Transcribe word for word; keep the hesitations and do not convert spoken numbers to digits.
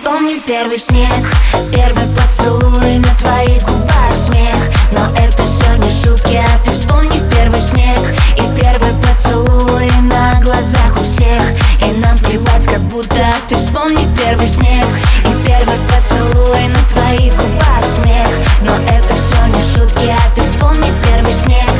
вспомни первый снег, первый поцелуй, на твоих губах смех. Но это все не шутки, а ты вспомни первый снег и первый поцелуй на глазах у всех. И нам плевать, как будто ты вспомни первый снег и первый поцелуй, на твоих губах смех. Но это все не шутки, а ты вспомни первый снег